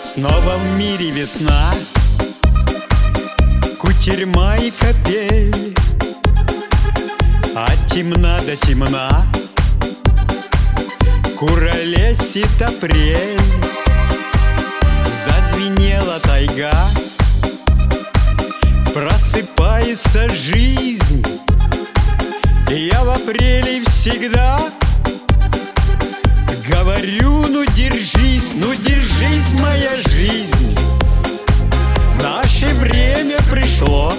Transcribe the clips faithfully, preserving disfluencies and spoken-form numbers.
Снова в мире весна, кутерьма и капель, а темна да темна куролесит апрель. Зазвенела тайга, просыпается жизнь, и я в апреле всегда говорю: ну держись, ну держись, моя жизнь. Наше время пришло,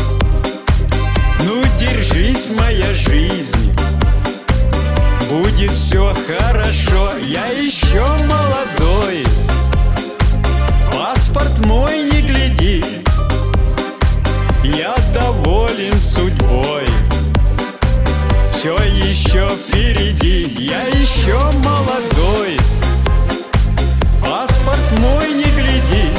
ну держись, моя жизнь. Будет все хорошо, я еще молодой. Паспорт мой не гляди, я доволен судьбой. Все еще впереди, я еще молодой. Паспорт мой не гляди,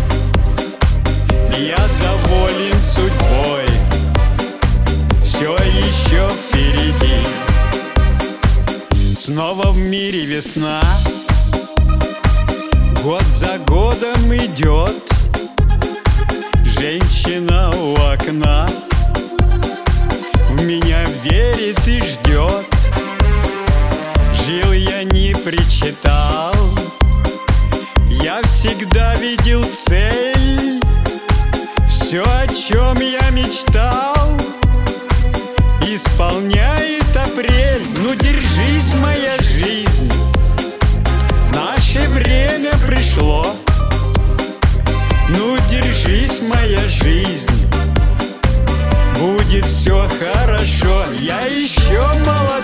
я доволен судьбой. Все еще впереди. Снова в мире весна, год за годом идет. Женщина у окна в меня верит и ждет. Жил я, не причитал, я всегда видел цель. Все, о чем я мечтал, исполняет апрель. Ну держись, моя жизнь, наше время пришло. Ну держись, моя жизнь, будет все хорошо. Я еще молодой.